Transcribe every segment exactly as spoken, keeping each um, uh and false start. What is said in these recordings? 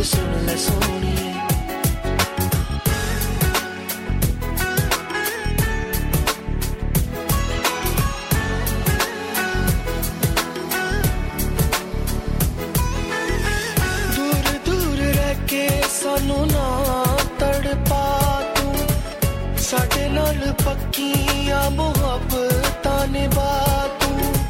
सुन ले सोनिए। दूर दूर रह के सानू ना तड़पा तू, साडे नाल पक्कियां मुहब्बतां निभा तू।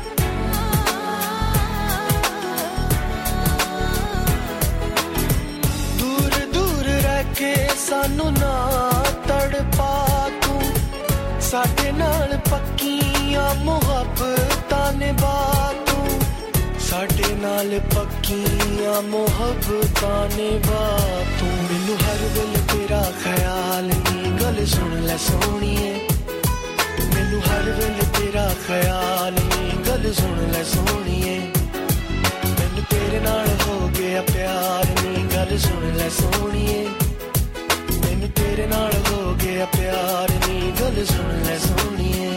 दूर दूर रह के सानू ना तड़पा तू, साडे नाल पक्कियां मुहब्बतां निभा तू। साडे नाल पक्कियां मुहब्बतां निभा तू। मैनू हर वेले तेरा ख्याल नी, गल सुन ले सोनिए। मैनू हर वेले तेरा ख्याल नी, गल सुन ले सोनिए। मैनू तेरे नाल हो गया प्यार नी, गल सुन ले सोनिए। मैनू तेरे नाल हो गया प्यार नी, गल सुन ले सोनिए।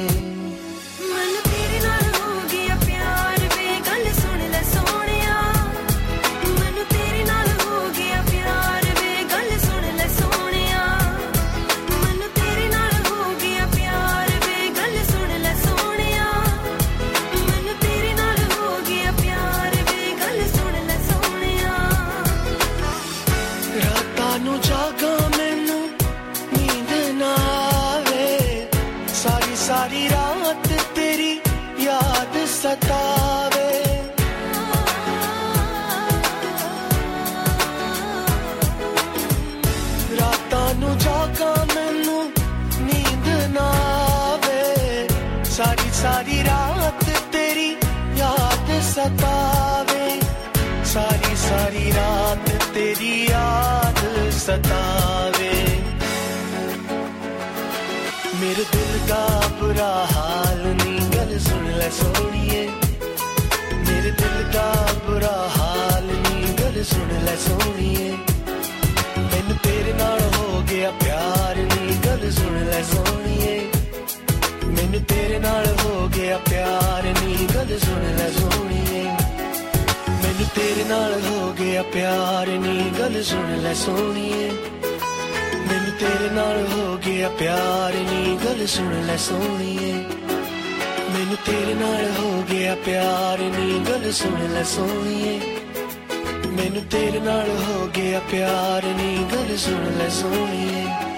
सारी रात तेरी याद सतावे, रातां नू जागा मैनू नींद ना आवे। सारी सारी रात तेरी याद सतावे, सारी सारी रात तेरी याद सतावे। मेरे दिल का बुरा हाल नी, गल सुन ले सोनिए। मेरे दिल का बुरा हाल नी, गल सुन ले सोनिए। मैनू तेरे नाल हो गया प्यार नी, गल सुन ले सोनिए। मैनू तेरे नाल हो गया प्यार नी, गल सुन ले सोनिए। मैनू तेरे नाल हो गया प्यार नी, गल सुन ले सोनिए। मैनू तेरे नाल हो गया प्यार नी, गल सुन ले सोनिए। मैनू तेरे नाल हो गया प्यार नी, गल सुन ले सोनिए। मैनू तेरे नाल हो गया प्यार नी, गल सुन ले सोनिए।